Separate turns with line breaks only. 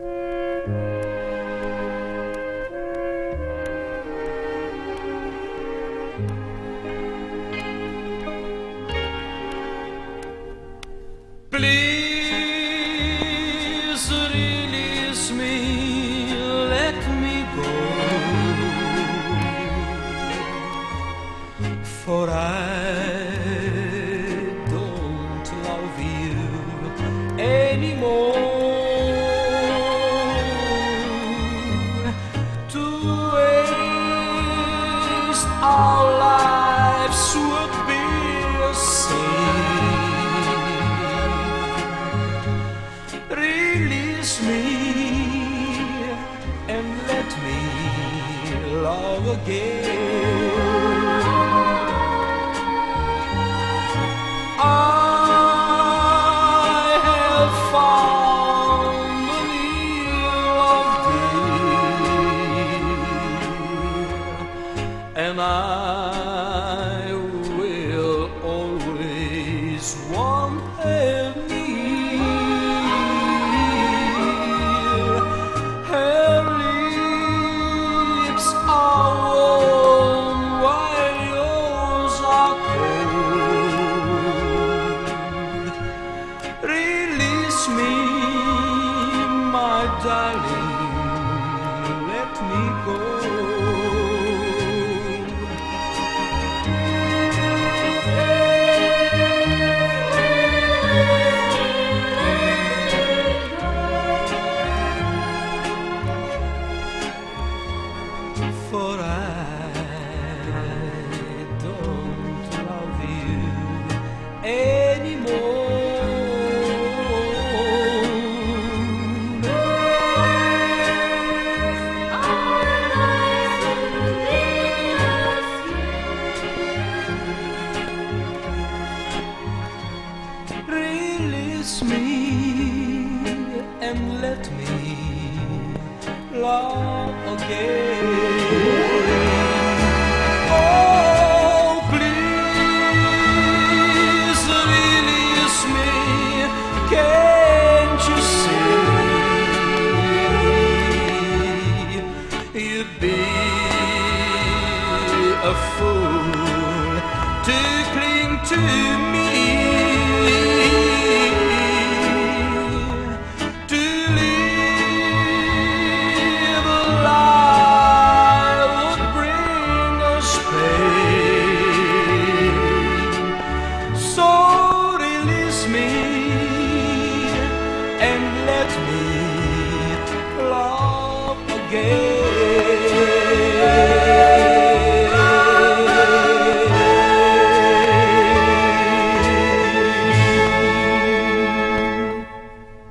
Please release me, let me go, for I don't love you anymore. To waste our lives would be a sin. Release me and let me love again. I have found the meal of dear, and I will always want her near. Her lips are warm while yours are cold. Release me, my darling, let me go. For I don't love you anymore. Release me and let me love again. Oh, please release me, can't you see? You'd be a fool to cling to me. And let me love again.